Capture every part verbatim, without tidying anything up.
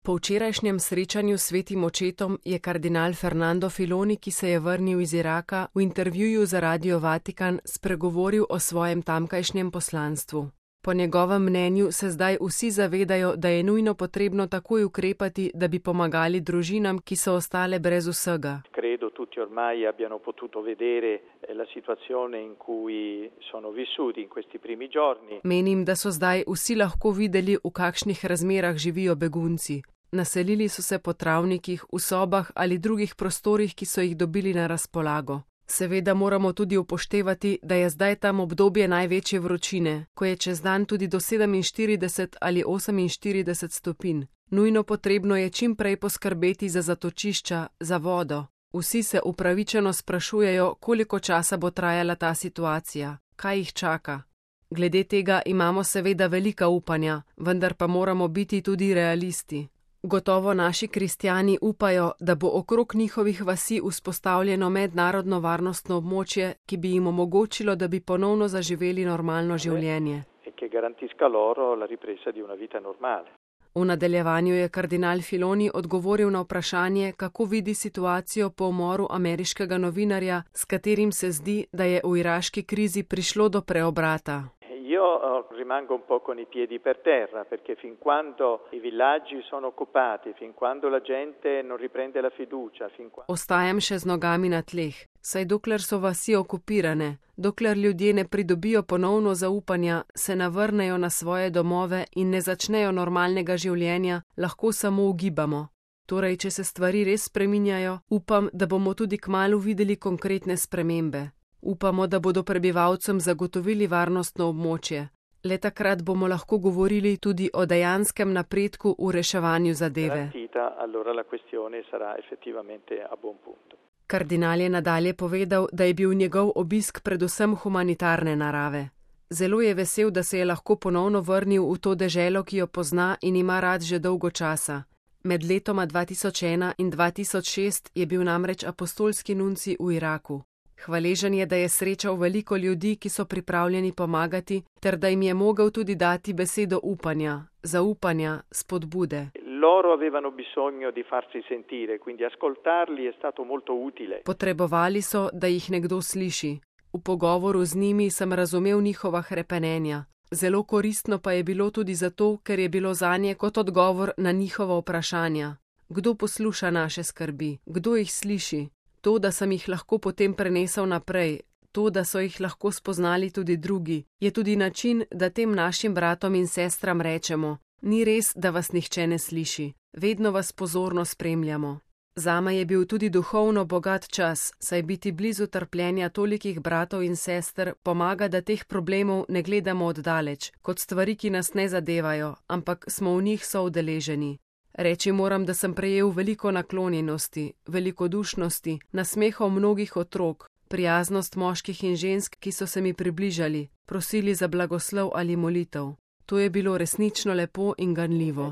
Po včerajšnjem srečanju s svetim očetom je kardinal Fernando Filoni, ki se je vrnil iz Iraka, v intervjuju za Radio Vatikan spregovoril o svojem tamkajšnjem poslanstvu. Po njegovem mnenju se zdaj vsi zavedajo, da je nujno potrebno takoj ukrepati, da bi pomagali družinam, ki so ostale brez vsega. Credo tutti ormai abbiano potuto vedere la situazione in cui sono vissuti in questi primi giorni. Menim, da so zdaj vsi lahko videli, v kakšnih razmerah živijo begunci. Naselili so se po travnikih, v sobah ali drugih prostorih, ki so jih dobili na razpolago. Seveda moramo tudi upoštevati, da je zdaj tam obdobje največje vročine, ko je čez dan tudi do sedeminštirideset ali oseminštirideset stopinj. Nujno potrebno je čim prej poskrbeti za zatočišča, za vodo. Vsi se upravičeno sprašujejo, koliko časa bo trajala ta situacija, kaj jih čaka. Glede tega imamo seveda velika upanja, vendar pa moramo biti tudi realisti. Gotovo naši kristjani upajo, da bo okrog njihovih vasi vzpostavljeno mednarodno varnostno območje, ki bi jim omogočilo, da bi ponovno zaživeli normalno življenje. V nadaljevanju je kardinal Filoni odgovoril na vprašanje, kako vidi situacijo po umoru ameriškega novinarja, s katerim se zdi, da je v iraški krizi prišlo do preobrata. Io rimango un po' con i piedi per terra, perché fin quando i villaggi sono occupati, fin quando la gente non riprende la fiducia, fin quando... Ostajam še z nogami na tleh, saj dokler so vasi okupirane, dokler ljudje ne pridobijo ponovno zaupanja, se navrnejo na svoje domove in ne začnejo normalnega življenja, lahko samo ugibamo. Torej, če se stvari res spreminjajo, upam, da bomo tudi kmalu videli konkretne spremembe. Upamo, da bodo prebivalcem zagotovili varnostno območje. Le takrat bomo lahko govorili tudi o dejanskem napredku v reševanju zadeve. Kardinal je nadalje povedal, da je bil njegov obisk predvsem humanitarne narave. Zelo je vesel, da se je lahko ponovno vrnil v to deželo, ki jo pozna in ima rad že dolgo časa. Med letoma dva tisoč ena in dva tisoč šest je bil namreč apostolski nuncij v Iraku. Hvaležen je, da je srečal veliko ljudi, ki so pripravljeni pomagati, ter da jim je mogel tudi dati besedo upanja, zaupanja, spodbude. Loro avevano bisogno di farsi sentire, quindi ascoltarli è stato molto utile. Potrebovali so, da jih nekdo sliši. V pogovoru z njimi sem razumel njihova hrepenenja. Zelo koristno pa je bilo tudi zato, ker je bilo zanje kot odgovor na njihova vprašanja. Kdo posluša naše skrbi? Kdo jih sliši? To, da sem jih lahko potem prenesel naprej, to, da so jih lahko spoznali tudi drugi, je tudi način, da tem našim bratom in sestram rečemo: ni res, da vas nihče ne sliši, vedno vas pozorno spremljamo. Zame je bil tudi duhovno bogat čas, saj biti blizu trpljenja tolikih bratov in sester pomaga, da teh problemov ne gledamo oddaleč, kot stvari, ki nas ne zadevajo, ampak smo v njih soudeleženi. Reči moram, da sem prejel veliko naklonjenosti, velikodušnosti, nasmehov mnogih otrok, prijaznost moških in žensk, ki so se mi približali, prosili za blagoslov ali molitev. To je bilo resnično lepo in ganljivo.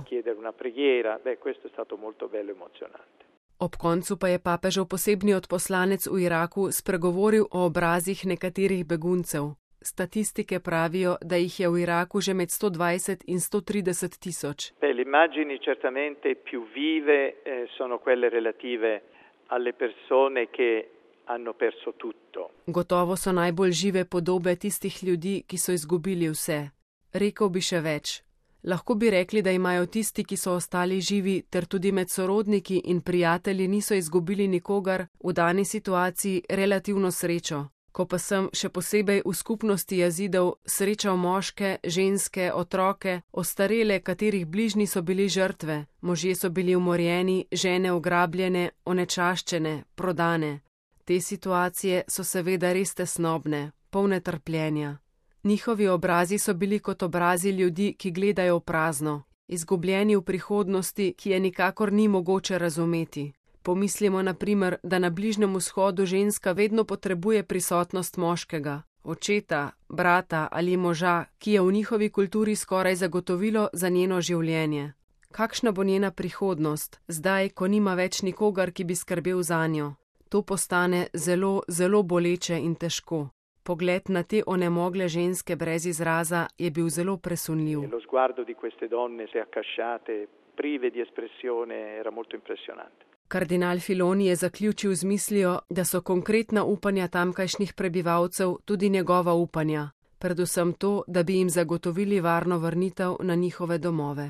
Ob koncu pa je papežev posebni odposlanec v Iraku spregovoril o obrazih nekaterih beguncev. Statistike pravijo, da jih je v Iraku že med sto dvajset in sto trideset tisoč. Le immagini certamente più vive eh, sono quelle relative alle persone che hanno perso tutto. Gotovo so najbolj žive podobe tistih ljudi, ki so izgubili vse. Rekel bi še več. Lahko bi rekli, da imajo tisti, ki so ostali živi, ter tudi med sorodniki in prijatelji niso izgubili nikogar, v dani situaciji relativno srečo. Ko pa sem, še posebej v skupnosti Jazidov, srečal moške, ženske, otroke, ostarele, katerih bližnji so bili žrtve, možje so bili umorjeni, žene ugrabljene, onečaščene, prodane. Te situacije so seveda res tesnobne, polne trpljenja. Njihovi obrazi so bili kot obrazi ljudi, ki gledajo v prazno, izgubljeni v prihodnosti, ki je nikakor ni mogoče razumeti. Pomislimo na primer, da na Bližnjem vzhodu ženska vedno potrebuje prisotnost moškega, očeta, brata ali moža, ki je v njihovi kulturi skoraj zagotovilo za njeno življenje. Kakšna bo njena prihodnost, zdaj, ko nima več nikogar, ki bi skrbel zanjo? To postane zelo, zelo boleče in težko. Pogled na te onemogle ženske brez izraza je bil zelo presunljiv. Lo sguardo di queste donne se accasciate prive di espressione era molto impressionante. Kardinal Filoni je zaključil z mislijo, da so konkretna upanja tamkajšnjih prebivalcev tudi njegova upanja, predvsem to, da bi jim zagotovili varno vrnitev na njihove domove.